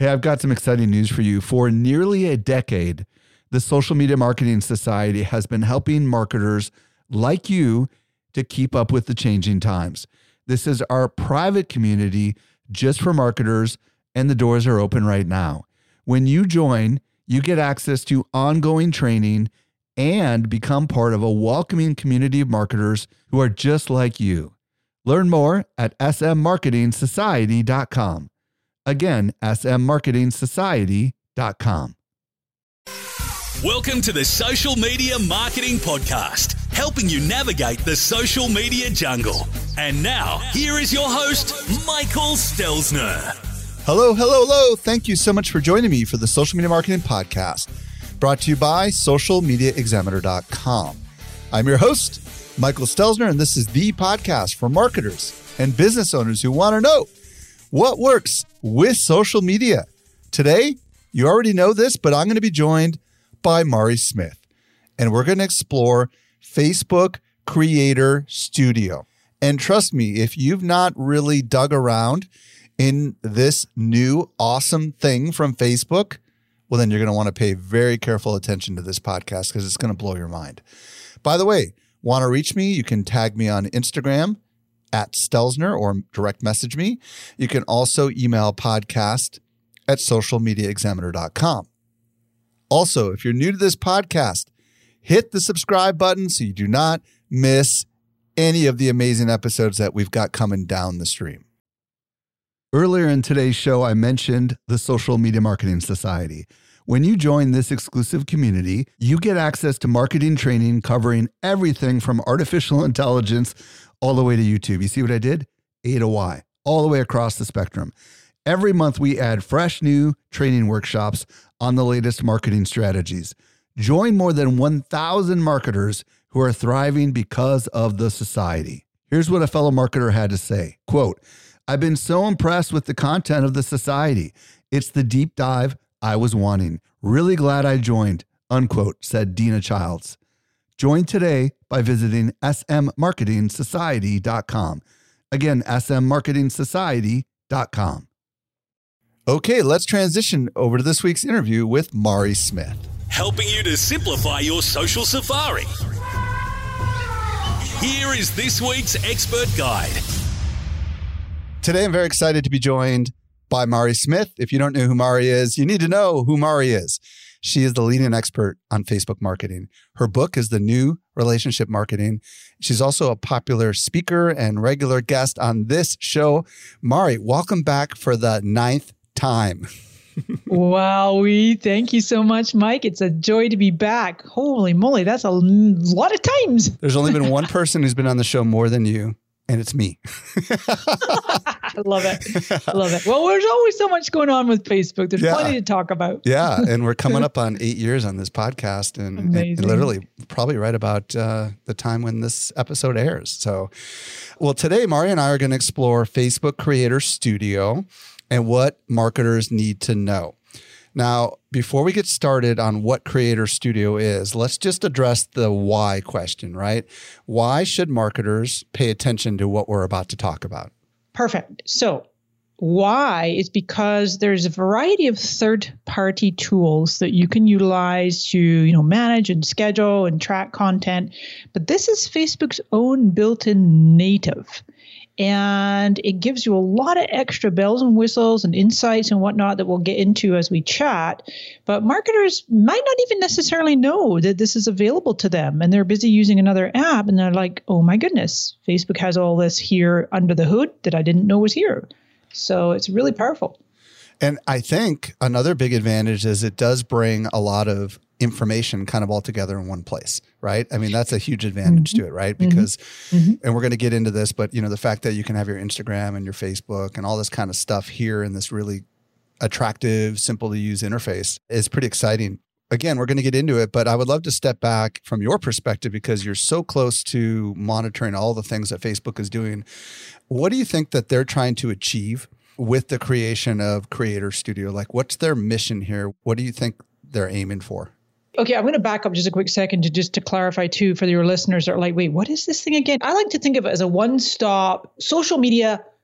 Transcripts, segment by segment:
Hey, I've got some exciting news for you. For nearly a decade, the Social Media Marketing Society has been helping marketers like you to keep up with the changing times. This is our private community just for marketers, and the doors are open right now. When you join, you get access to ongoing training and become part of a welcoming community of marketers who are just like you. Learn more at smmarketingsociety.com. Again, smmarketingsociety.com. Welcome to the Social Media Marketing Podcast, helping you navigate the social media jungle. And now, here is your host, Michael Stelzner. Hello, hello, hello. Thank you so much for joining me for the Social Media Marketing Podcast, brought to you by socialmediaexaminer.com. I'm your host, Michael Stelzner, and this is the podcast for marketers and business owners who want to know what works with social media. Today, you already know this, but I'm going to be joined by Mari Smith, and we're going to explore Facebook Creator Studio. And trust me, if you've not really dug around in this new awesome thing from Facebook, well, then you're going to want to pay very careful attention to this podcast because it's going to blow your mind. By the way, want to reach me? You can tag me on Instagram at Stelzner or direct message me. You can also email podcast@socialmediaexaminer.com. Also, if you're new to this podcast, hit the subscribe button so you do not miss any of the amazing episodes that we've got coming down the stream. Earlier in today's show, I mentioned the Social Media Marketing Society. When you join this exclusive community, you get access to marketing training covering everything from artificial intelligence all the way to YouTube. You see what I did? A to Y, all the way across the spectrum. Every month, we add fresh new training workshops on the latest marketing strategies. Join more than 1,000 marketers who are thriving because of the society. Here's what a fellow marketer had to say. Quote, "I've been so impressed with the content of the society. It's the deep dive I was wanting. Really glad I joined," unquote, said Dina Childs. Join today by visiting smmarketingsociety.com. Again, smmarketingsociety.com. Okay, let's transition over to this week's interview with Mari Smith. Helping you to simplify your social safari. Here is this week's expert guide. Today, I'm very excited to be joined by Mari Smith. If you don't know who Mari is, you need to know who Mari is. She is the leading expert on Facebook marketing. Her book is The New Relationship Marketing. She's also a popular speaker and regular guest on this show. Mari, welcome back for the 9th time. Wow, thank you so much, Mike. It's a joy to be back. Holy moly, that's a lot of times. There's only been one person who's been on the show more than you, and it's me. I love it. Love it. Well, there's always so much going on with Facebook. There's plenty to talk about. Yeah. And we're coming up on 8 years on this podcast and literally probably right about the time when this episode airs. So, well, today, Mari and I are going to explore Facebook Creator Studio and what marketers need to know. Now, before we get started on what Creator Studio is, let's just address the why question, right? Why should marketers pay attention to what we're about to talk about? Perfect. So why is because there's a variety of third-party tools that you can utilize to, manage and schedule and track content. But this is Facebook's own built-in native. And it gives you a lot of extra bells and whistles and insights and whatnot that we'll get into as we chat. But marketers might not even necessarily know that this is available to them. And they're busy using another app. And they're like, oh my goodness, Facebook has all this here under the hood that I didn't know was here. So it's really powerful. And I think another big advantage is it does bring a lot of information kind of all together in one place, right? I mean, that's a huge advantage to it, right? Because, and we're going to get into this, but the fact that you can have your Instagram and your Facebook and all this kind of stuff here in this really attractive, simple to use interface is pretty exciting. Again, we're going to get into it, but I would love to step back from your perspective because you're so close to monitoring all the things that Facebook is doing. What do you think that they're trying to achieve with the creation of Creator Studio? Like, what's their mission here? What do you think they're aiming for? Okay, I'm going to back up just a quick second to clarify too for your listeners that are like, wait, what is this thing again? I like to think of it as a one-stop social media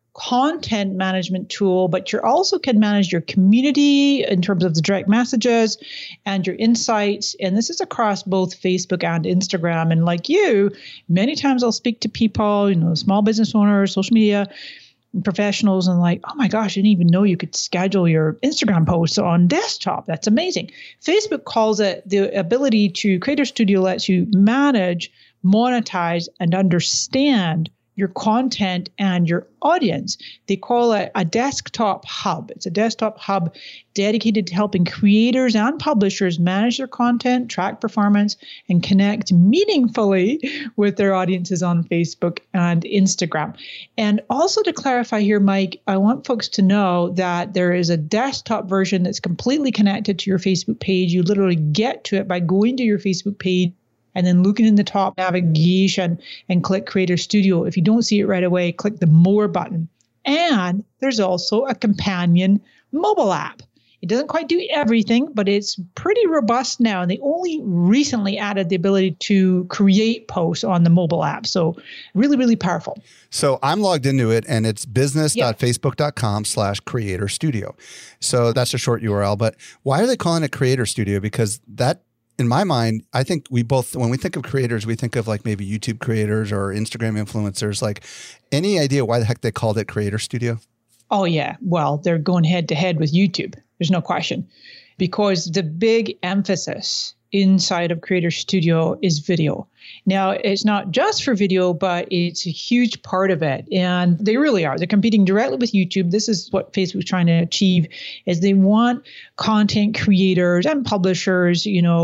content management tool, but you also can manage your community in terms of the direct messages and your insights. And this is across both Facebook and Instagram. And like you, many times I'll speak to people, small business owners, social media professionals, and like, oh my gosh, I didn't even know you could schedule your Instagram posts on desktop. That's amazing. Facebook calls it the ability to Creator Studio lets you manage, monetize, and understand your content and your audience. They call it a desktop hub. It's a desktop hub dedicated to helping creators and publishers manage their content, track performance, and connect meaningfully with their audiences on Facebook and Instagram. And also to clarify here, Mike, I want folks to know that there is a desktop version that's completely connected to your Facebook page. You literally get to it by going to your Facebook page and then looking in the top navigation and click Creator Studio. If you don't see it right away, click the More button. And there's also a companion mobile app. It doesn't quite do everything, but it's pretty robust now. And they only recently added the ability to create posts on the mobile app. So really, really powerful. So I'm logged into it and it's business.facebook.com/Creator Studio. So that's a short URL, but why are they calling it Creator Studio? Because that, in my mind, I think we both, when we think of creators, we think of like maybe YouTube creators or Instagram influencers. Like, any idea why the heck they called it Creator Studio? Oh, yeah. Well, they're going head to head with YouTube. There's no question. Because the big emphasis inside of Creator Studio is video. Now, it's not just for video, but it's a huge part of it. And they really are. They're competing directly with YouTube. This is what Facebook's trying to achieve, is they want content creators and publishers,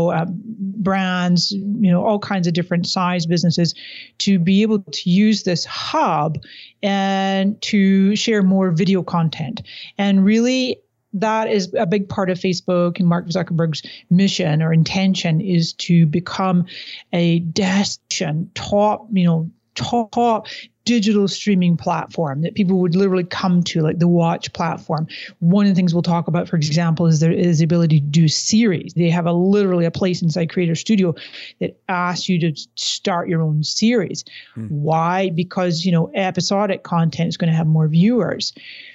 brands, all kinds of different size businesses to be able to use this hub and to share more video content. And really, that is a big part of Facebook and Mark Zuckerberg's mission or intention, is to become a destination, top digital streaming platform that people would literally come to, like the Watch platform. One of the things we'll talk about, for example, is there is the ability to do series. They have literally a place inside Creator Studio that asks you to start your own series. Why? Because, episodic content is going to have more viewers.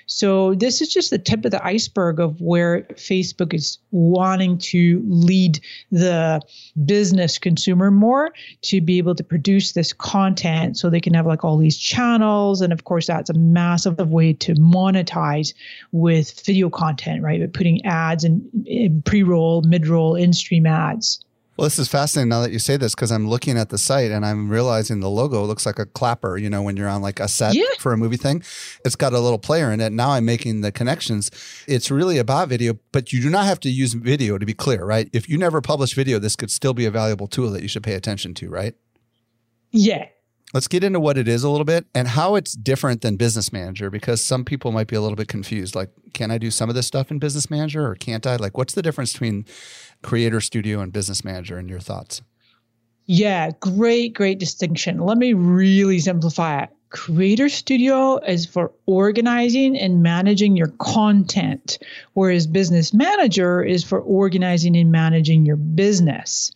So this is just the tip of the iceberg of where Facebook is wanting to lead the business consumer more to be able to produce this content so they can have like all these channels. And of course, that's a massive way to monetize with video content, right? With putting ads in pre-roll, mid-roll, in-stream ads. Well, this is fascinating now that you say this, because I'm looking at the site and I'm realizing the logo looks like a clapper, when you're on like a set for a movie thing. It's got a little player in it. Now I'm making the connections. It's really about video, but you do not have to use video, to be clear, right? If you never publish video, this could still be a valuable tool that you should pay attention to, right? Yeah. Let's get into what it is a little bit and how it's different than Business Manager, because some people might be a little bit confused. Like, can I do some of this stuff in Business Manager or can't I? Like, what's the difference between Creator Studio and Business Manager in your thoughts? Yeah, great distinction. Let me really simplify it. Creator Studio is for organizing and managing your content, whereas Business Manager is for organizing and managing your business.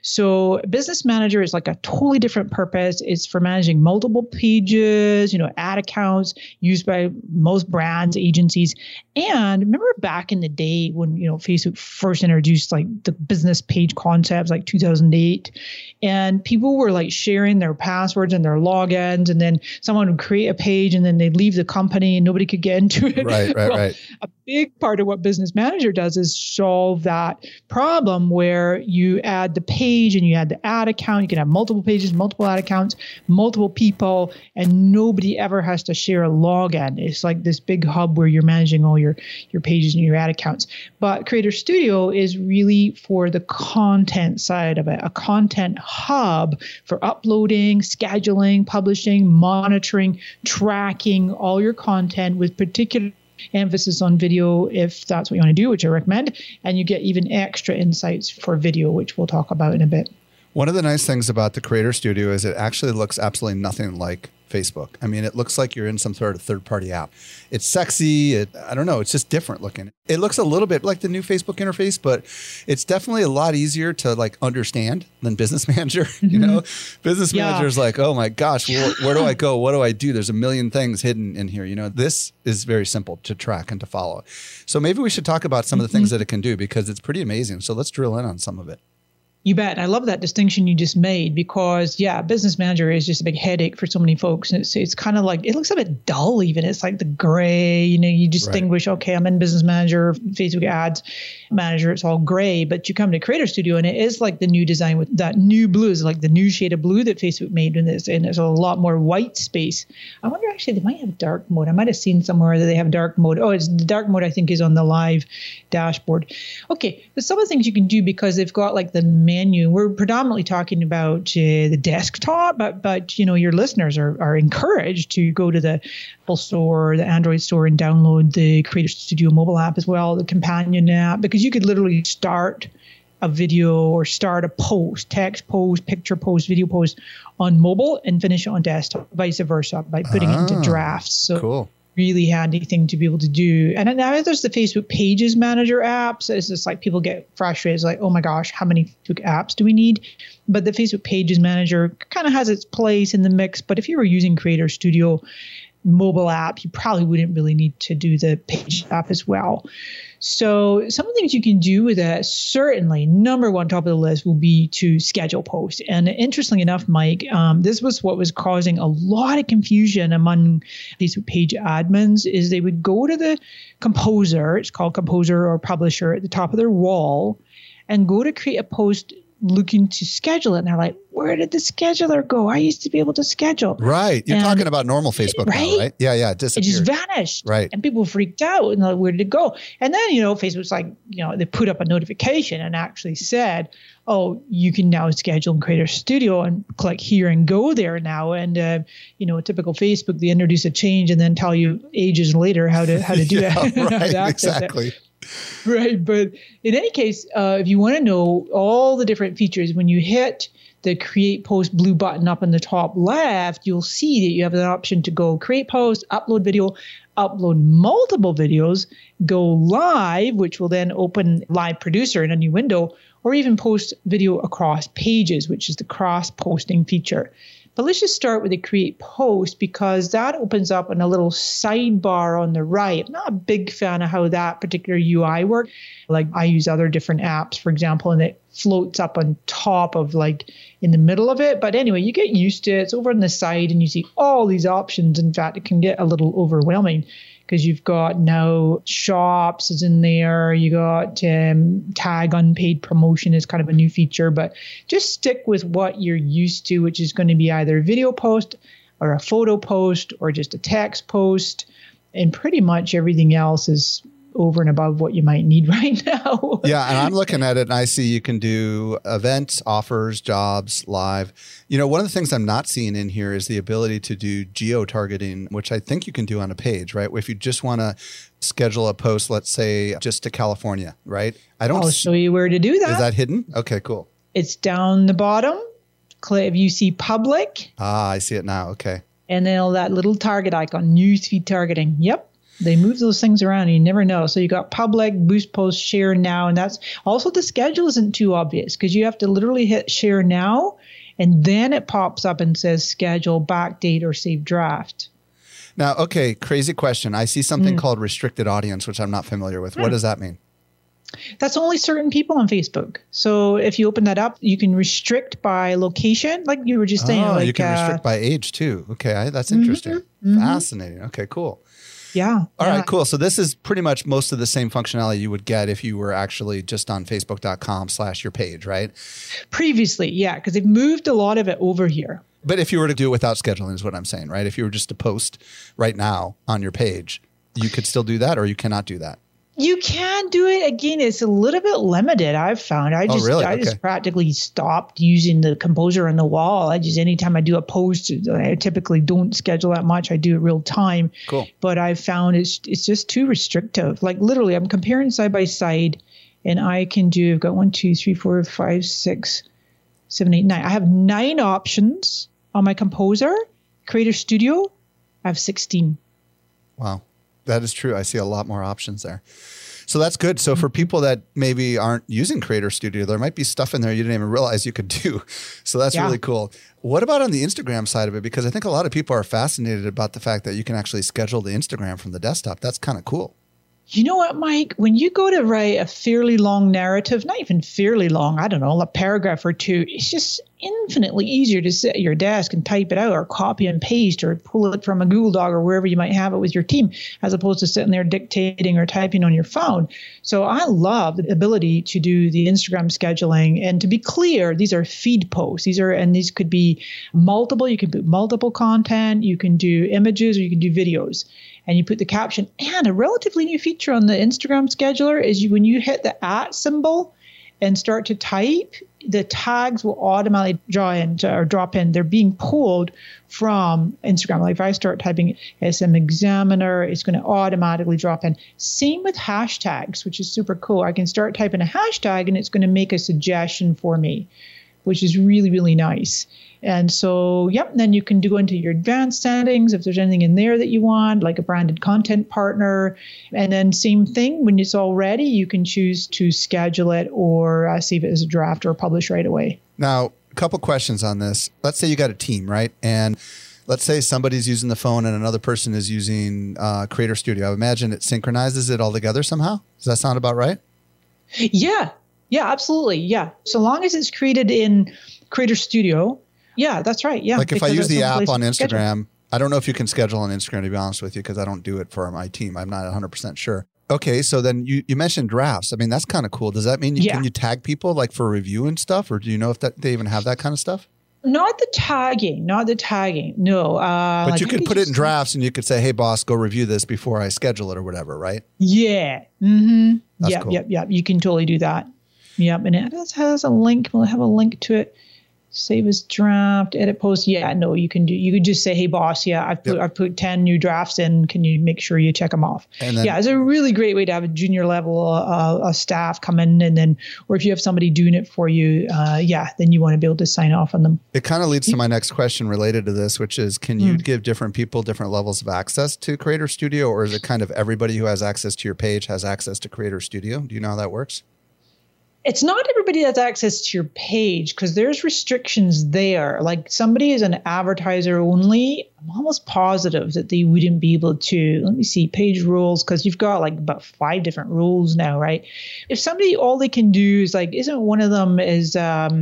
So Business Manager is like a totally different purpose. It's for managing multiple pages, ad accounts used by most brands, agencies. And remember back in the day when, Facebook first introduced like the business page concepts, like 2008, and people were like sharing their passwords and their logins, and then someone would create a page and then they'd leave the company and nobody could get into it. Right. A big part of what Business Manager does is solve that problem where you add the page and you add the ad account. You can have multiple pages, multiple ad accounts, multiple people, and nobody ever has to share a login. It's like this big hub where you're managing all your pages and your ad accounts. But Creator Studio is really for the content side of it, a content hub for uploading, scheduling, publishing, monitoring, tracking all your content with particular emphasis on video if that's what you want to do, which I recommend. And you get even extra insights for video, which we'll talk about in a bit. One of the nice things about the Creator Studio is it actually looks absolutely nothing like Facebook. I mean, it looks like you're in some sort of third-party app. It's sexy. I don't know. It's just different looking. It looks a little bit like the new Facebook interface, but it's definitely a lot easier to like understand than Business Manager. You know, Business Manager is like, oh my gosh, where do I go? What do I do? There's a million things hidden in here. You know, this is very simple to track and to follow. So maybe we should talk about some of the things that it can do because it's pretty amazing. So let's drill in on some of it. You bet. I love that distinction you just made because, Business Manager is just a big headache for so many folks. And it's kind of like, it looks a bit dull even. It's like the gray, you distinguish, okay, I'm in Business Manager, Facebook Ads Manager, it's all gray. But you come to Creator Studio and it is like the new design with that new blue, is like the new shade of blue that Facebook made in this. And there's a lot more white space. I wonder actually, they might have dark mode. I might have seen somewhere that they have dark mode. Oh, it's the dark mode, I think, is on the live dashboard. Okay, but some of the things you can do because they've got like the menu. We're predominantly talking about the desktop, but your listeners are encouraged to go to the Apple Store, the Android Store, and download the Creator Studio mobile app as well, the companion app, because you could literally start a video or start a post, text post, picture post, video post on mobile and finish it on desktop, vice versa, by putting it into drafts. So cool. Really handy thing to be able to do. And now there's the Facebook Pages Manager apps. It's just like people get frustrated. It's like, oh my gosh, how many Facebook apps do we need? But the Facebook Pages Manager kind of has its place in the mix. But if you were using Creator Studio mobile app, you probably wouldn't really need to do the Page app as well. So some of the things you can do with that, certainly number one top of the list will be to schedule posts. And interestingly enough, Mike, this was what was causing a lot of confusion among Facebook page admins is they would go to the composer, it's called composer or publisher at the top of their wall, and go to create a post looking to schedule it. And they're like, where did the scheduler go? I used to be able to schedule. Right. You're talking about normal Facebook now, right? Yeah. It disappeared. It just vanished. Right. And people freaked out and like, where did it go? And then, Facebook's like, they put up a notification and actually said, oh, you can now schedule in Creator Studio and click here and go there now. And, typical Facebook, they introduce a change and then tell you ages later how to do it. Right. Exactly. Right. But in any case, if you want to know all the different features, when you hit the Create Post blue button up in the top left, you'll see that you have an option to go create post, upload video, upload multiple videos, go live, which will then open Live Producer in a new window, or even post video across pages, which is the cross-posting feature. But let's just start with the Create Post because that opens up in a little sidebar on the right. I'm not a big fan of how that particular UI works. Like I use other different apps, for example, and it floats up on top of like in the middle of it. But anyway, you get used to it. It's over on the side and you see all these options. In fact, it can get a little overwhelming because you've got now shops is in there. You got tag unpaid promotion is kind of a new feature, but just stick with what you're used to, which is going to be either a video post or a photo post or just a text post. And pretty much everything else is over and above what you might need right now. Yeah. And I'm looking at it and I see you can do events, offers, jobs, live. One of the things I'm not seeing in here is the ability to do geo-targeting, which I think you can do on a page, right? If you just want to schedule a post, let's say just to California, right? I'll show you where to do that. Is that hidden? Okay, cool. It's down the bottom. If you see public. I see it now. Okay. And then that little target icon, newsfeed targeting. Yep. They move those things around and you never know. So you got public, boost post, share now. And that's also the schedule isn't too obvious because you have to literally hit share now. And then it pops up and says schedule, backdate, or save draft. Now, okay, crazy question. I see something called restricted audience, which I'm not familiar with. What does that mean? That's only certain people on Facebook. So if you open that up, you can restrict by location, like you were just saying. Oh, you can restrict by age too. Okay, that's interesting. Fascinating. Okay, cool. Yeah. All right, cool. So this is pretty much most of the same functionality you would get if you were actually just on facebook.com/your page, right? Previously, yeah, because they've moved a lot of it over here. But if you were to do it without scheduling is what I'm saying, right? If you were just to post right now on your page, you could still do that or you cannot do that? You can do it. Again, it's a little bit limited, I've found. I just practically stopped using the composer on the wall. Anytime I do a post, I typically don't schedule that much. I do it real time. Cool. But I've found it's just too restrictive. Like literally, I'm comparing side by side and I can do, I've got 1, 2, 3, 4, 5, 6, 7, 8, 9. I have 9 options on my composer Creator Studio, I have 16. Wow. That is true. I see a lot more options there. So that's good. So for people that maybe aren't using Creator Studio, there might be stuff in there you didn't even realize you could do. So that's really cool. What about on the Instagram side of it? Because I think a lot of people are fascinated about the fact that you can actually schedule the Instagram from the desktop. That's kind of cool. You know what, Mike? When you go to write a fairly long narrative, not even fairly long, I don't know, a paragraph or two, it's just infinitely easier to sit at your desk and type it out or copy and paste or pull it from a Google Doc or wherever you might have it with your team, as opposed to sitting there dictating or typing on your phone. So I love the ability to do the Instagram scheduling. And to be clear, these are feed posts. These could be multiple. You can put multiple content. You can do images or you can do videos. And you put the caption. And a relatively new feature on the Instagram scheduler is when you hit the @ symbol and start to type, the tags will automatically drop in. They're being pulled from Instagram. Like if I start typing SM Examiner, it's going to automatically drop in. Same with hashtags, which is super cool. I can start typing a hashtag and it's going to make a suggestion for me, which is really, really nice. And so, then you can go into your advanced settings if there's anything in there that you want, like a branded content partner. And then same thing, when it's all ready, you can choose to schedule it or save it as a draft or publish right away. Now, a couple questions on this. Let's say you got a team, right? And let's say somebody's using the phone and another person is using Creator Studio. I imagine it synchronizes it all together somehow. Does that sound about right? Yeah, absolutely. Yeah. So long as it's created in Creator Studio. Yeah, that's right. Yeah. Like if I use the app on Instagram, I don't know if you can schedule on Instagram, to be honest with you, because I don't do it for my team. I'm not 100% sure. Okay, so then you mentioned drafts. I mean, that's kind of cool. Does that mean can you tag people like for review and stuff? Or do you know if they even have that kind of stuff? Not the tagging. No. But you could put it in drafts and you could say, hey, boss, go review this before I schedule it or whatever, right? Yeah. Mm-hmm. That's cool. Yep. You can totally do that. Yep. And it has a link. We'll have a link to it. Save as draft, edit post. Yeah, no, you could just say, hey boss, I've put 10 new drafts in. Can you make sure you check them off? And then, it's a really great way to have a junior level staff come in, and then, or if you have somebody doing it for you, then you want to be able to sign off on them. It kind of leads to my next question related to this, which is, can you give different people different levels of access to Creator Studio, or is it kind of everybody who has access to your page has access to Creator Studio? Do you know how that works? It's not everybody has access to your page because there's restrictions there. Like somebody is an advertiser only, I'm almost positive that they wouldn't be able to, let me see, page rules, because you've got like about 5 different rules now, right? If somebody, all they can do is like, isn't one of them is,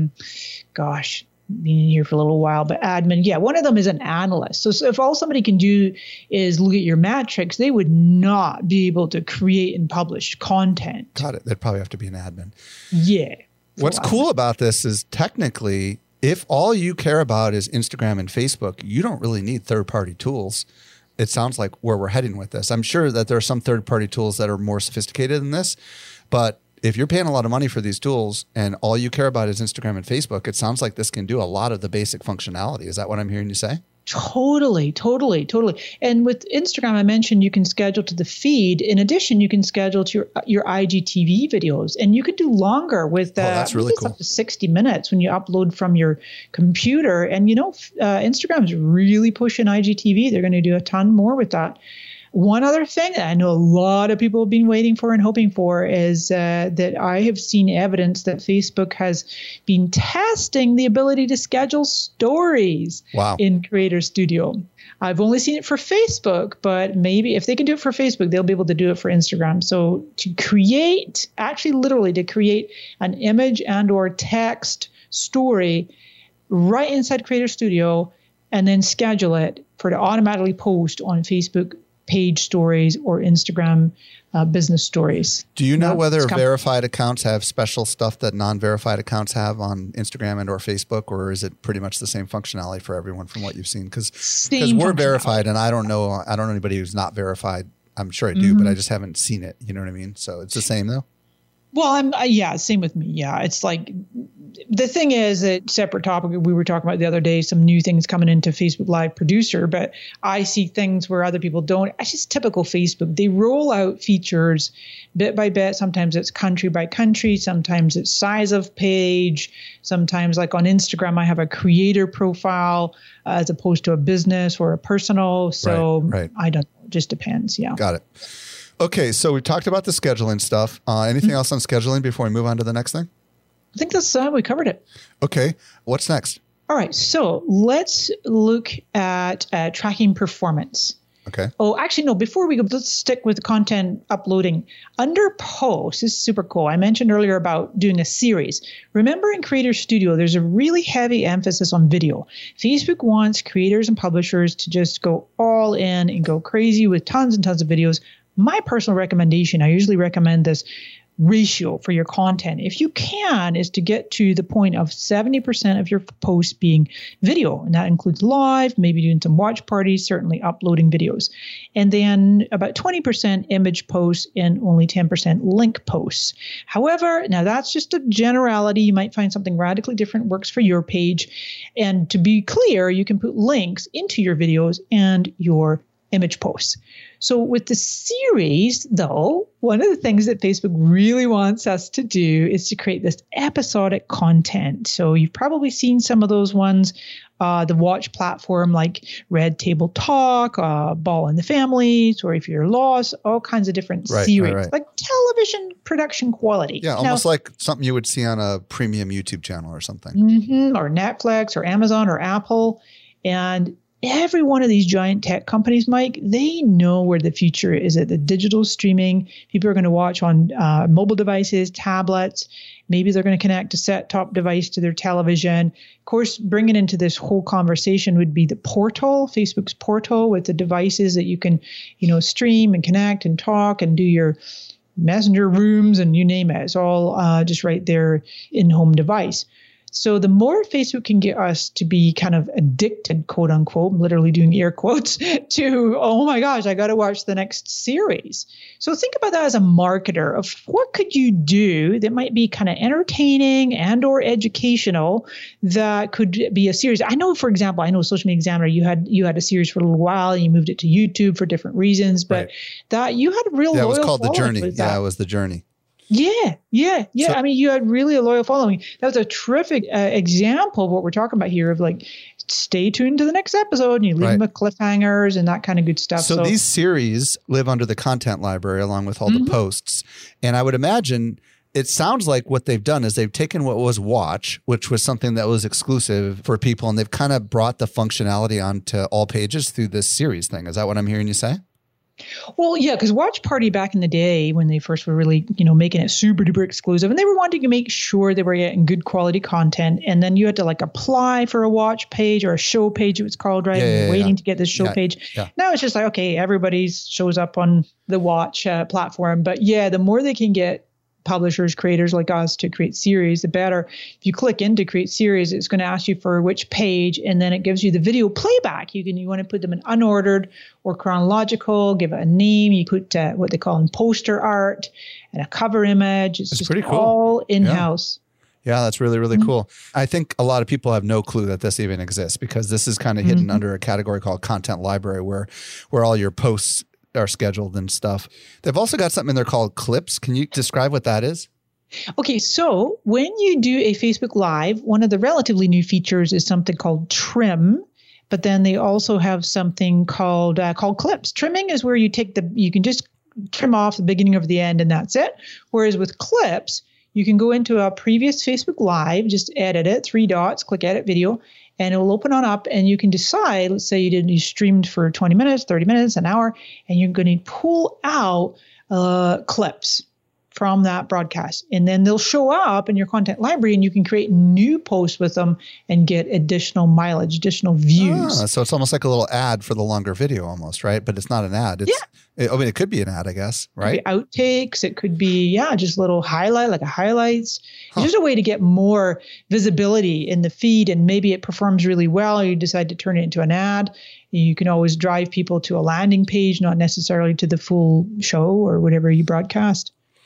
been in here for a little while, but admin, one of them is an analyst. So if all somebody can do is look at your metrics, they would not be able to create and publish content. Got it. They'd probably have to be an admin. Yeah. What's cool about this is technically, if all you care about is Instagram and Facebook, you don't really need third-party tools. It sounds like where we're heading with this. I'm sure that there are some third-party tools that are more sophisticated than this, but if you're paying a lot of money for these tools and all you care about is Instagram and Facebook, it sounds like this can do a lot of the basic functionality. Is that what I'm hearing you say? Totally. And with Instagram, I mentioned you can schedule to the feed. In addition, you can schedule to your IGTV videos, and you can do longer with that's really cool. Up to 60 minutes when you upload from your computer. And Instagram is really pushing IGTV. They're going to do a ton more with that. One other thing that I know a lot of people have been waiting for and hoping for is that I have seen evidence that Facebook has been testing the ability to schedule stories in Creator Studio. I've only seen it for Facebook, but maybe if they can do it for Facebook, they'll be able to do it for Instagram. So to create an image and or text story right inside Creator Studio and then schedule it for to automatically post on Facebook page stories or Instagram business stories. Do you know whether verified accounts have special stuff that non-verified accounts have on Instagram and or Facebook, or is it pretty much the same functionality for everyone from what you've seen? Because we're verified, and I don't know anybody who's not verified. I'm sure I do, but I just haven't seen it. You know what I mean? So it's the same though? Well, yeah, same with me. Yeah, it's like the thing is that separate topic we were talking about the other day, some new things coming into Facebook Live Producer, but I see things where other people don't. It's just typical Facebook. They roll out features bit by bit. Sometimes it's country by country. Sometimes it's size of page. Sometimes, like on Instagram, I have a creator profile as opposed to a business or a personal. So right. I don't know. It just depends. Yeah. Got it. Okay, so we talked about the scheduling stuff. Anything else on scheduling before we move on to the next thing? I think that's we covered it. Okay, what's next? All right, so let's look at tracking performance. Okay. Oh, actually, no, before we go, let's stick with content uploading. Under posts, this is super cool. I mentioned earlier about doing a series. Remember in Creator Studio, there's a really heavy emphasis on video. Facebook wants creators and publishers to just go all in and go crazy with tons and tons of videos. My personal recommendation, I usually recommend this ratio for your content, if you can, is to get to the point of 70% of your posts being video. And that includes live, maybe doing some watch parties, certainly uploading videos. And then about 20% image posts and only 10% link posts. However, now that's just a generality. You might find something radically different works for your page. And to be clear, you can put links into your videos and your image posts. So with the series, though, one of the things that Facebook really wants us to do is to create this episodic content. So you've probably seen some of those ones, the watch platform like Red Table Talk, Ball in the Families, or If You're Lost, all kinds of different series, like television production quality. Yeah, almost like something you would see on a premium YouTube channel or something. Or Netflix or Amazon or Apple. And every one of these giant tech companies, Mike, they know where the future is at the digital streaming. People are going to watch on mobile devices, tablets. Maybe they're going to connect a set-top device to their television. Of course, bringing into this whole conversation would be the portal, Facebook's portal, with the devices that you can, stream and connect and talk and do your messenger rooms and you name it. It's all just right there in-home device. So the more Facebook can get us to be kind of addicted, quote unquote, I'm literally doing air quotes, to, oh my gosh, I got to watch the next series. So think about that as a marketer of what could you do that might be kind of entertaining and or educational that could be a series. I know, for example, Social Media Examiner, you had a series for a little while and you moved it to YouTube for different reasons, but that you had a real loyal it was called The Journey. Yeah, it was The Journey. Yeah. So, you had really a loyal following. That was a terrific example of what we're talking about here of like, stay tuned to the next episode and you leave them with cliffhangers and that kind of good stuff. So these series live under the content library along with all the posts. And I would imagine it sounds like what they've done is they've taken what was Watch, which was something that was exclusive for people, and they've kind of brought the functionality onto all pages through this series thing. Is that what I'm hearing you say? Well, yeah, because Watch Party back in the day when they first were really, making it super duper exclusive, and they were wanting to make sure they were getting good quality content. And then you had to apply for a watch page or a show page, it was called, right? Waiting to get this show page. Yeah. Now it's just like, okay, everybody shows up on the Watch platform. But yeah, the more they can get publishers, creators like us to create series, the better. If you click into create series, it's going to ask you for which page, and then it gives you the video playback. You want to put them in unordered or chronological, give it a name. You put what they call poster art and a cover image. It's just pretty cool. All in-house. Yeah, that's really, really cool. I think a lot of people have no clue that this even exists because this is kind of hidden under a category called content library where all your posts are scheduled and stuff. They've also got something in there called Clips. Can you describe what that is? Okay, so when you do a Facebook Live, one of the relatively new features is something called Trim, but then they also have something called Clips. Trimming is where you can just trim off the beginning of the end and that's it. Whereas with Clips, you can go into a previous Facebook Live, just edit it, 3 dots, click Edit Video, and it will open on up and you can decide, let's say you streamed for 20 minutes, 30 minutes, an hour, and you're going to pull out clips from that broadcast. And then they'll show up in your content library and you can create new posts with them and get additional mileage, additional views. So it's almost like a little ad for the longer video almost, right? But it's not an ad. It could be an ad, I guess, right? It could be outtakes. It could be, just a little highlight, like a highlights. It's just a way to get more visibility in the feed, and maybe it performs really well. You decide to turn it into an ad. You can always drive people to a landing page, not necessarily to the full show or whatever you broadcast.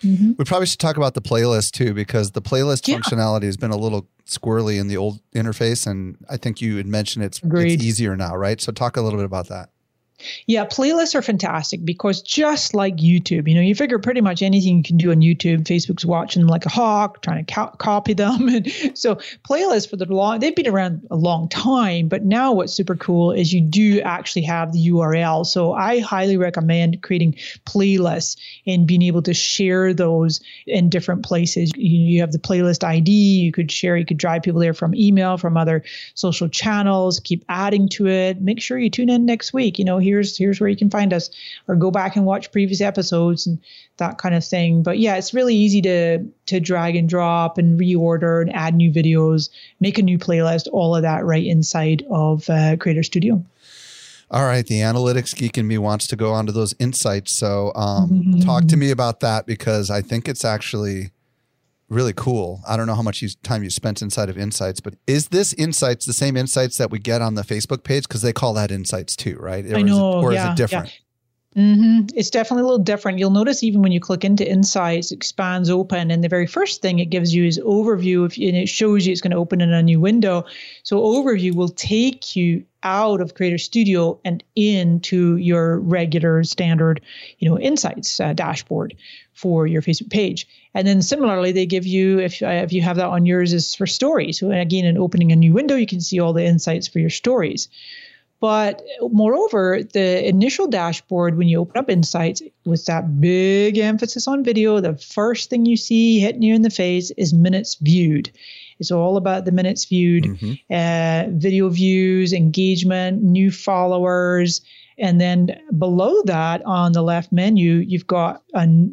Mm-hmm. We probably should talk about the playlist too, because the playlist functionality has been a little squirrely in the old interface. And I think you had mentioned it's easier now, right? So talk a little bit about that. Yeah, playlists are fantastic because just like YouTube, you figure pretty much anything you can do on YouTube, Facebook's watching them like a hawk, trying to copy them. And so playlists they've been around a long time, but now what's super cool is you do actually have the URL. So I highly recommend creating playlists and being able to share those in different places. You have the playlist ID, you could drive people there from email, from other social channels, keep adding to it. Make sure you tune in next week. Here's where you can find us, or go back and watch previous episodes and that kind of thing. But yeah, it's really easy to drag and drop and reorder and add new videos, make a new playlist, all of that right inside of Creator Studio. All right. The analytics geek in me wants to go onto those insights. So talk to me about that, because I think it's actually really cool. I don't know how much time you spent inside of Insights, but is this Insights the same Insights that we get on the Facebook page? Because they call that Insights too, right? I know. Or is it different? Yeah. Mm-hmm. It's definitely a little different. You'll notice even when you click into Insights, it expands open, and the very first thing it gives you is overview, and it shows you it's going to open in a new window. So overview will take you out of Creator Studio and into your regular standard, Insights dashboard for your Facebook page. And then similarly, they give you, if you have that on yours, is for stories. So again, in opening a new window, you can see all the insights for your stories. But moreover, the initial dashboard, when you open up Insights, with that big emphasis on video, the first thing you see hitting you in the face is minutes viewed. It's all about the minutes viewed, video views, engagement, new followers. And then below that on the left menu, you've got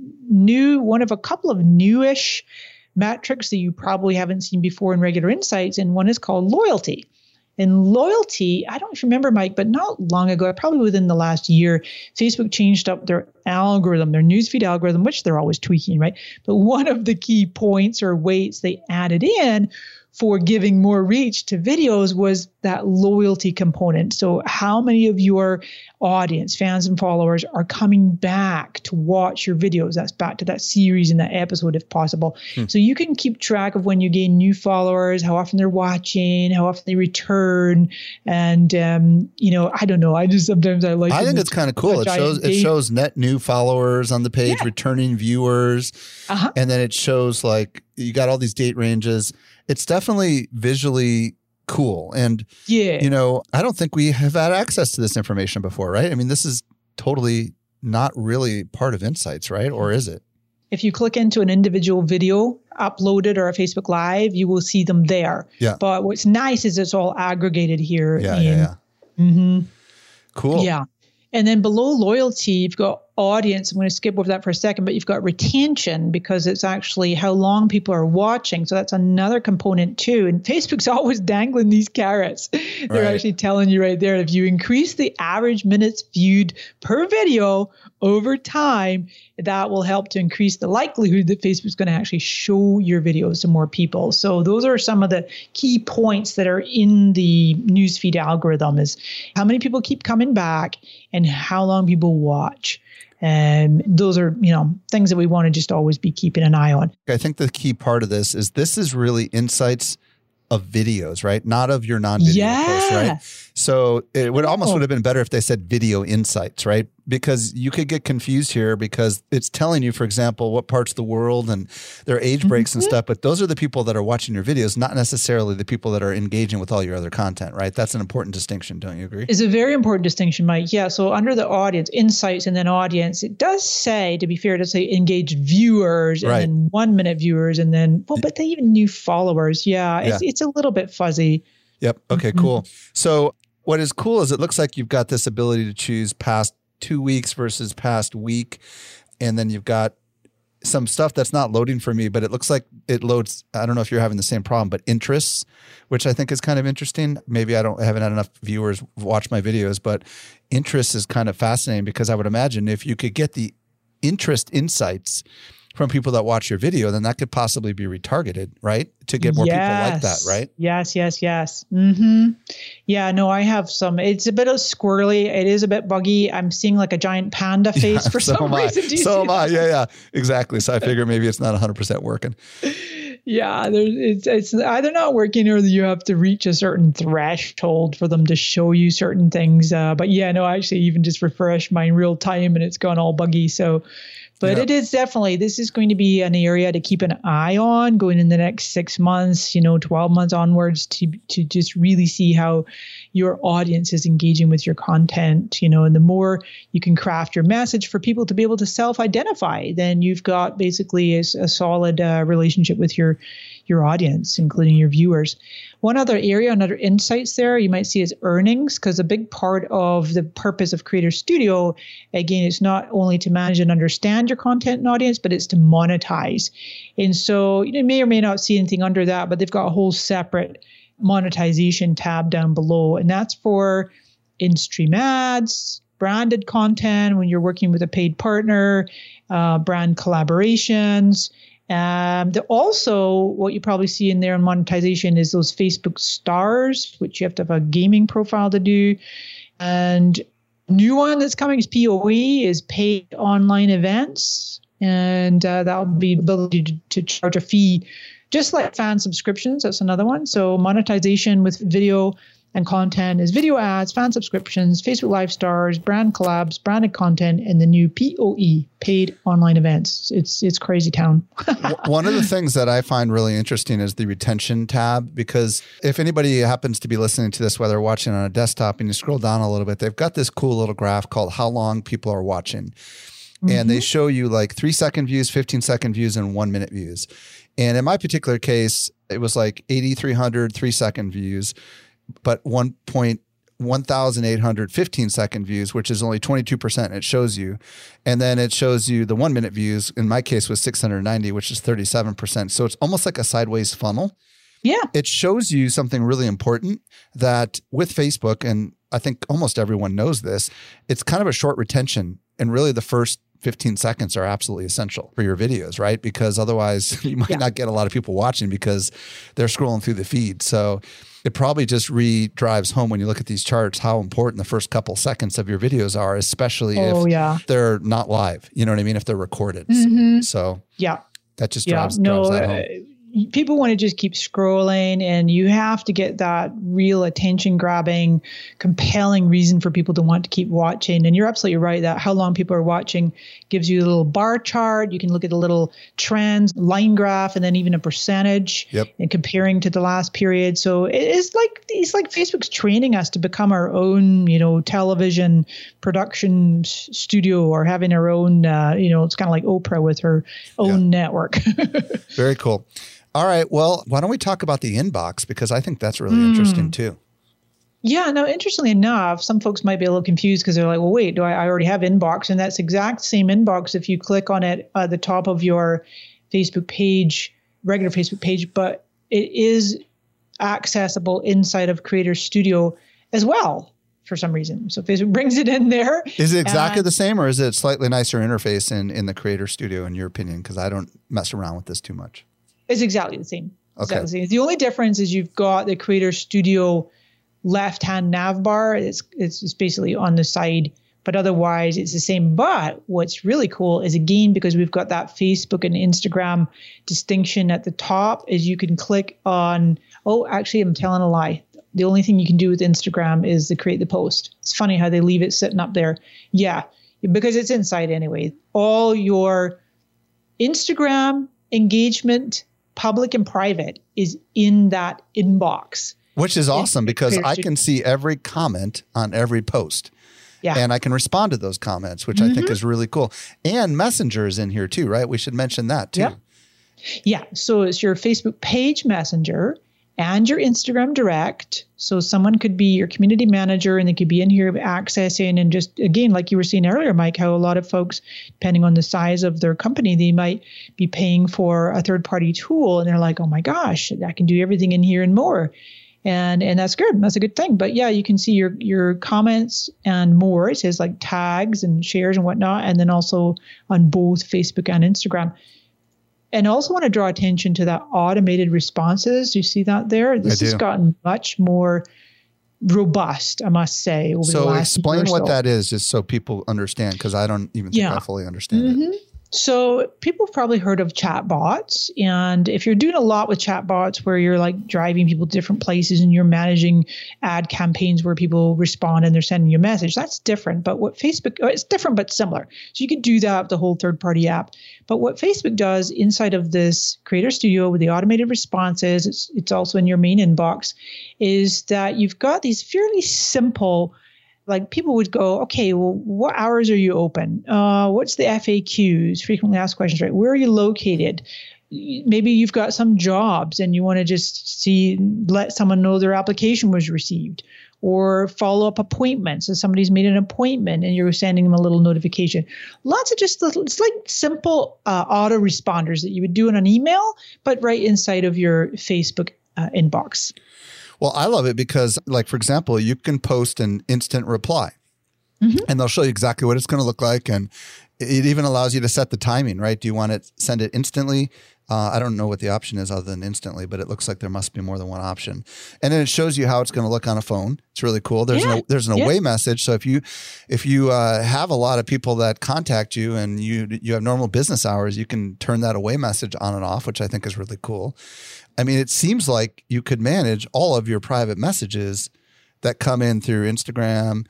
one of a couple of newish metrics that you probably haven't seen before in regular Insights. And one is called loyalty. And loyalty, I don't remember, Mike, but not long ago, probably within the last year, Facebook changed up their algorithm, their newsfeed algorithm, which they're always tweaking, right? But one of the key points or weights they added in for giving more reach to videos was that loyalty component. So how many of your audience, fans and followers, are coming back to watch your videos? That's back to that series and that episode if possible. So you can keep track of when you gain new followers, how often they're watching, how often they return. And, I don't know. I think it's kind of cool. It shows net new followers on the page, returning viewers. And then it shows you got all these date ranges. It's definitely visually cool. And, I don't think we have had access to this information before, right? I mean, this is totally not really part of Insights, right? Or is it? If you click into an individual video uploaded or a Facebook Live, you will see them there. Yeah. But what's nice is it's all aggregated here. Yeah. Cool. Yeah. And then below loyalty, you've got audience. I'm going to skip over that for a second, but you've got retention, because it's actually how long people are watching. So that's another component too. And Facebook's always dangling these carrots. They're actually telling you right there, if you increase the average minutes viewed per video over time, that will help to increase the likelihood that Facebook's going to actually show your videos to more people. So those are some of the key points that are in the newsfeed algorithm, is how many people keep coming back and how long people watch. And those are, things that we want to just always be keeping an eye on. I think the key part of this is really Insights of videos, right? Not of your non-video posts, right? So it would have been better if they said video insights, right? Because you could get confused here, because it's telling you, for example, what parts of the world and their age breaks and stuff. But those are the people that are watching your videos, not necessarily the people that are engaging with all your other content, right? That's an important distinction. Don't you agree? It's a very important distinction, Mike. Yeah. So under the audience, Insights and then audience, it does say, to be fair, to say engaged viewers and then 1 minute viewers and then, but they even new followers. Yeah. It's a little bit fuzzy. Yep. Okay, cool. So what is cool is it looks like you've got this ability to choose past 2 weeks versus past week. And then you've got some stuff that's not loading for me, but it looks like it loads. I don't know if you're having the same problem, but interests, which I think is kind of interesting. Maybe I haven't had enough viewers watch my videos, but interests is kind of fascinating, because I would imagine if you could get the interest insights from people that watch your video, then that could possibly be retargeted, right? To get more people like that, right? Yes. Mm-hmm. Yeah, no, I have some. It's a bit of squirrely. It is a bit buggy. I'm seeing like a giant panda face for some reason. So am I. Yeah, exactly. So I figure maybe it's not 100% working. Yeah, it's either not working or you have to reach a certain threshold for them to show you certain things. But yeah, no, I actually even just refreshed mine real time and it's gone all buggy. So, but it is definitely, this is going to be an area to keep an eye on going in the next 6 months, 12 months onwards to just really see how your audience is engaging with your content, and the more you can craft your message for people to be able to self-identify, then you've got basically a solid relationship with your audience, including your viewers. One other area, another insights there you might see is earnings, because a big part of the purpose of Creator Studio, again, it's not only to manage and understand your content and audience, but it's to monetize. And so you may or may not see anything under that, but they've got a whole separate monetization tab down below. And that's for in-stream ads, branded content when you're working with a paid partner, brand collaborations. Also, what you probably see in there in monetization is those Facebook stars, which you have to have a gaming profile to do. And new one that's coming is POE, is paid online events. And that'll be the ability to charge a fee, just like fan subscriptions. That's another one. So monetization with video and content is video ads, fan subscriptions, Facebook Live stars, brand collabs, branded content, and the new POE, paid online events. It's crazy town. One of the things that I find really interesting is the retention tab, because if anybody happens to be listening to this, whether watching on a desktop and you scroll down a little bit, they've got this cool little graph called how long people are watching. Mm-hmm. And they show you like 3-second views, 15-second views, and 1-minute views. And in my particular case, it was like 8,300 3-second views, but 1,800 15-second views, which is only 22%. It shows you. And then it shows you the 1-minute views. In my case was 690, which is 37%. So it's almost like a sideways funnel. Yeah. It shows you something really important, that with Facebook, and I think almost everyone knows this, it's kind of a short retention. And really the first 15 seconds are absolutely essential for your videos, right? Because otherwise you might not get a lot of people watching because they're scrolling through the feed. So it probably just drives home when you look at these charts how important the first couple seconds of your videos are, especially if they're not live. You know what I mean? If they're recorded. Mm-hmm. So that just drives that home. People want to just keep scrolling, and you have to get that real attention grabbing, compelling reason for people to want to keep watching. And you're absolutely right that how long people are watching gives you a little bar chart. You can look at a little trends, line graph, and then even a percentage and comparing to the last period. So it's like Facebook's training us to become our own, television production studio, or having our own, it's kind of like Oprah with her own network. Very cool. All right. Well, why don't we talk about the inbox? Because I think that's really interesting too. Yeah, no, interestingly enough, some folks might be a little confused because they're like, well, wait, I already have inbox? And that's exact same inbox if you click on it at the top of your Facebook page, regular Facebook page, but it is accessible inside of Creator Studio as well for some reason. So Facebook brings it in there. Is it exactly the same, or is it slightly nicer interface in the Creator Studio in your opinion? Because I don't mess around with this too much. It's exactly the same. Exactly the same. The only difference is you've got the Creator Studio left-hand nav bar. It's basically on the side, but otherwise it's the same. But what's really cool is, again, because we've got that Facebook and Instagram distinction at the top, is you can click on, actually, I'm telling a lie. The only thing you can do with Instagram is to create the post. It's funny how they leave it sitting up there. Yeah, because it's inside anyway. All your Instagram engagement, public and private, is in that inbox. Which is awesome, because I can see every comment on every post. Yeah. And I can respond to those comments, which I think is really cool. And Messenger is in here too, right? We should mention that too. Yeah. So it's your Facebook page Messenger and your Instagram direct. So someone could be your community manager and they could be in here accessing, and just, again, like you were saying earlier, Mike, how a lot of folks, depending on the size of their company, they might be paying for a third-party tool and they're like, oh my gosh, I can do everything in here and more. And that's good. That's a good thing. But yeah, you can see your comments and more. It says like tags and shares and whatnot. And then also on both Facebook and Instagram. And also want to draw attention to that automated responses. You see that there? This has gotten much more robust, I must say. Over the last explain year what that is, just so people understand, because I don't even think I fully understand it. So people have probably heard of chatbots. And if you're doing a lot with chatbots where you're like driving people to different places and you're managing ad campaigns where people respond and they're sending you a message, that's different. But what Facebook, it's different but similar. So you could do that with the whole third-party app. But what Facebook does inside of this Creator Studio with the automated responses, it's also in your main inbox, is that you've got these fairly simple, like people would go, okay, well, what hours are you open? What's the FAQs, frequently asked questions, right? Where are you located? Maybe you've got some jobs and you want to just let someone know their application was received, or follow-up appointments. So somebody's made an appointment and you're sending them a little notification. Lots of it's like simple autoresponders that you would do in an email, but right inside of your Facebook inbox. Well, I love it because, like, for example, you can post an instant reply and they'll show you exactly what it's going to look like. And it even allows you to set the timing, right? Do you want to send it instantly? I don't know what the option is other than instantly, but it looks like there must be more than one option. And then it shows you how it's going to look on a phone. It's really cool. There's an away message. So if you have a lot of people that contact you and you have normal business hours, you can turn that away message on and off, which I think is really cool. I mean, it seems like you could manage all of your private messages that come in through Instagram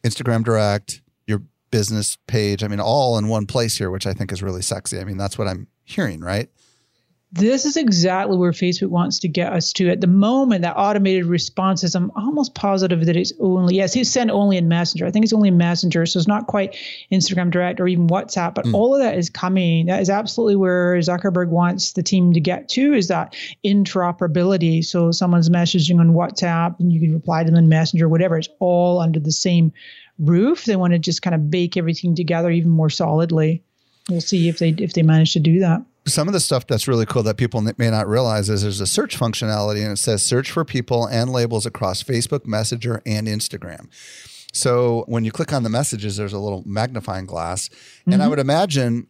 Direct, your business page. I mean, all in one place here, which I think is really sexy. I mean, that's what I'm hearing, right? This is exactly where Facebook wants to get us to. At the moment, that automated responses, I'm almost positive that it's sent only in Messenger. I think it's only in Messenger, so it's not quite Instagram Direct or even WhatsApp, but all of that is coming. That is absolutely where Zuckerberg wants the team to get to, is that interoperability. So someone's messaging on WhatsApp and you can reply to them in Messenger, whatever. It's all under the same roof. They want to just kind of bake everything together even more solidly. We'll see if they manage to do that. Some of the stuff that's really cool that people may not realize is there's a search functionality, and it says search for people and labels across Facebook, Messenger, and Instagram. So when you click on the messages, there's a little magnifying glass. And I would imagine,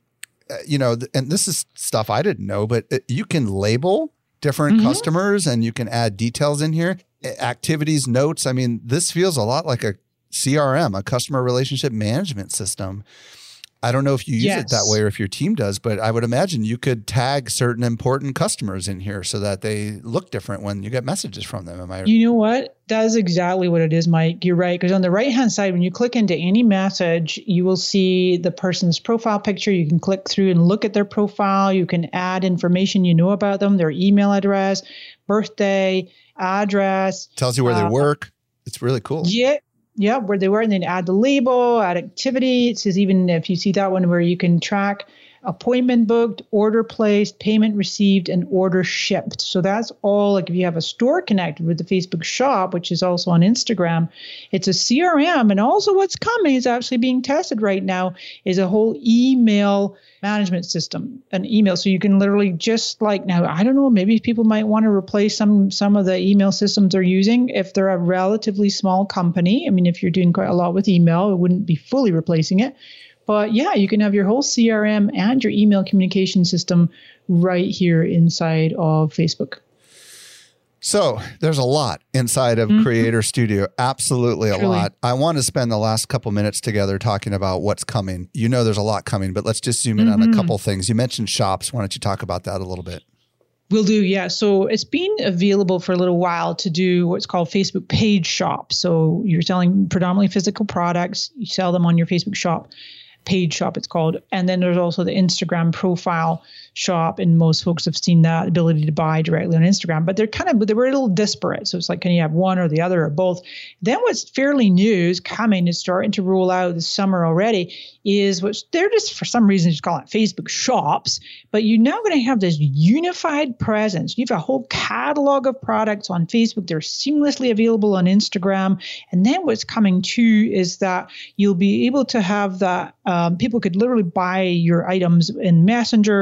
and this is stuff I didn't know, but you can label different customers and you can add details in here, activities, notes. I mean, this feels a lot like a CRM, a customer relationship management system. I don't know if you use it that way or if your team does, but I would imagine you could tag certain important customers in here so that they look different when you get messages from them. Am I? You know what? That is exactly what it is, Mike. You're right. Because on the right-hand side, when you click into any message, you will see the person's profile picture. You can click through and look at their profile. You can add information you know about them, their email address, birthday, address. Tells you where they work. It's really cool. Yeah, where they were, and then add the label, add activity. It says even if you see that one where you can track appointment booked, order placed, payment received, and order shipped. So that's all, like if you have a store connected with the Facebook shop, which is also on Instagram, it's a CRM. And also what's coming is actually being tested right now is a whole email management system, an email. So you can literally just like now, I don't know, maybe people might want to replace some of the email systems they're using if they're a relatively small company. I mean, if you're doing quite a lot with email, it wouldn't be fully replacing it. But yeah, you can have your whole CRM and your email communication system right here inside of Facebook. So there's a lot inside of Creator Studio. Absolutely a lot. I want to spend the last couple minutes together talking about what's coming. You know there's a lot coming, but let's just zoom in on a couple things. You mentioned shops. Why don't you talk about that a little bit? Will do, yeah. So it's been available for a little while to do what's called Facebook page shop. So you're selling predominantly physical products. You sell them on your Facebook shop. Page shop, it's called. And then there's also the Instagram profile shop, and most folks have seen that ability to buy directly on Instagram, but they were a little disparate. So it's like, can you have one or the other or both? Then what's fairly new is coming, is starting to roll out this summer already, is they're just, for some reason, just call it Facebook shops, but you're now going to have this unified presence. You have a whole catalog of products on Facebook. They're seamlessly available on Instagram. And then what's coming too is that you'll be able to have that people could literally buy your items in Messenger and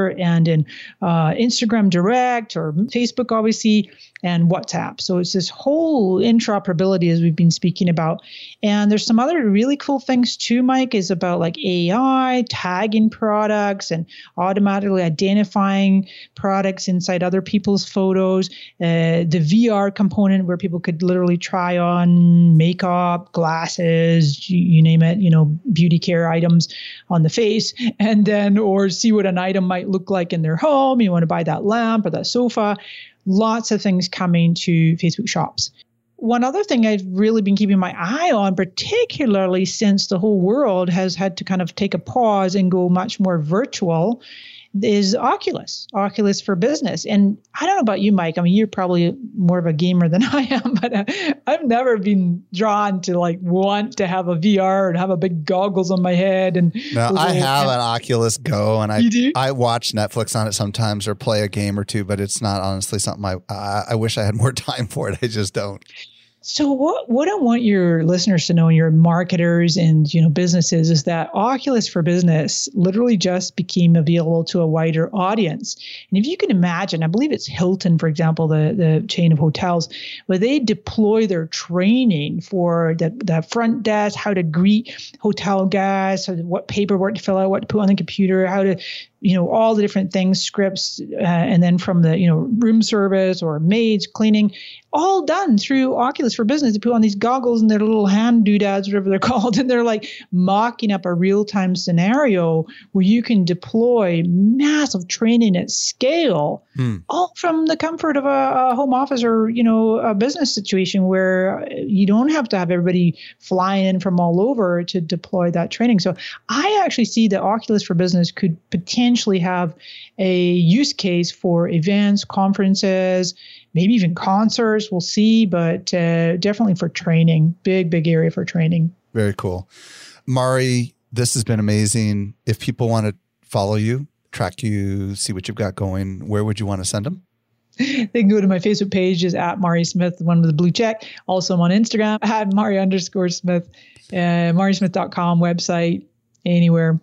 found in Instagram Direct or Facebook, obviously, and WhatsApp. So it's this whole interoperability as we've been speaking about. And there's some other really cool things too, Mike, is about like AI, tagging products and automatically identifying products inside other people's photos. The VR component where people could literally try on makeup, glasses, you name it, beauty care items on the face, and then, or see what an item might look like in their home. You want to buy that lamp or that sofa. Lots of things coming to Facebook Shops. One other thing I've really been keeping my eye on, particularly since the whole world has had to kind of take a pause and go much more virtual, is Oculus for Business. And I don't know about you, Mike. I mean, you're probably more of a gamer than I am, but I've never been drawn to want to have a VR and have a big goggles on my head. And no, I have an Oculus Go, and I watch Netflix on it sometimes or play a game or two, but it's not honestly something I wish I had more time for it. I just don't. So what I want your listeners to know, your marketers and businesses, is that Oculus for Business literally just became available to a wider audience. And if you can imagine, I believe it's Hilton, for example, the chain of hotels, where they deploy their training for the front desk, how to greet hotel guests, what paperwork to fill out, what to put on the computer, how to all the different things, scripts, and then from the, room service or maids, cleaning, all done through Oculus for Business. They put on these goggles and their little hand doodads, whatever they're called, and they're like mocking up a real-time scenario where you can deploy massive training at scale, all from the comfort of a home office or, a business situation where you don't have to have everybody flying in from all over to deploy that training. So I actually see that Oculus for Business could potentially have a use case for events, conferences, maybe even concerts. We'll see, but definitely for training. Big area for training. Very cool. Mari, this has been amazing. If people want to follow you, track you, see what you've got going, where would you want to send them? They can go to my Facebook page, is at Mari Smith, the one with the blue check. Also, I'm on Instagram, at Mari_Smith, MariSmith.com website, anywhere.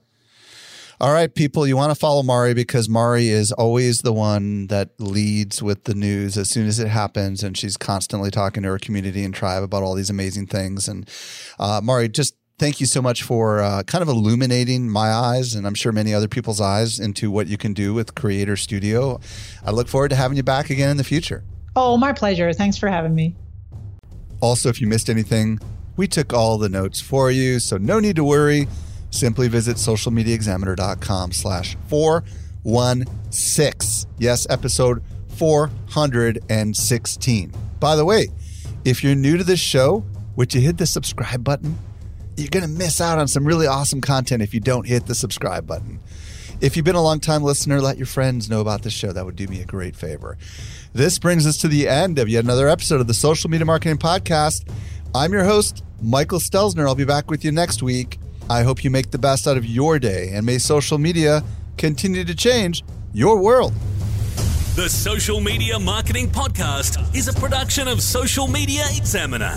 All right, people, you want to follow Mari because Mari is always the one that leads with the news as soon as it happens. And she's constantly talking to her community and tribe about all these amazing things. And Mari, just thank you so much for kind of illuminating my eyes, and I'm sure many other people's eyes, into what you can do with Creator Studio. I look forward to having you back again in the future. Oh, my pleasure. Thanks for having me. Also, if you missed anything, we took all the notes for you, so no need to worry. Simply visit socialmediaexaminer.com/416. Yes, episode 416. By the way, if you're new to this show, would you hit the subscribe button? You're going to miss out on some really awesome content if you don't hit the subscribe button. If you've been a long-time listener, let your friends know about this show. That would do me a great favor. This brings us to the end of yet another episode of the Social Media Marketing Podcast. I'm your host, Michael Stelzner. I'll be back with you next week. I hope you make the best out of your day, and may social media continue to change your world. The Social Media Marketing Podcast is a production of Social Media Examiner.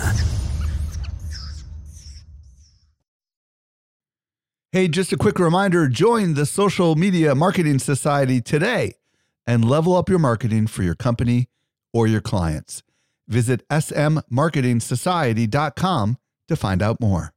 Hey, just a quick reminder, join the Social Media Marketing Society today and level up your marketing for your company or your clients. Visit smmarketingsociety.com to find out more.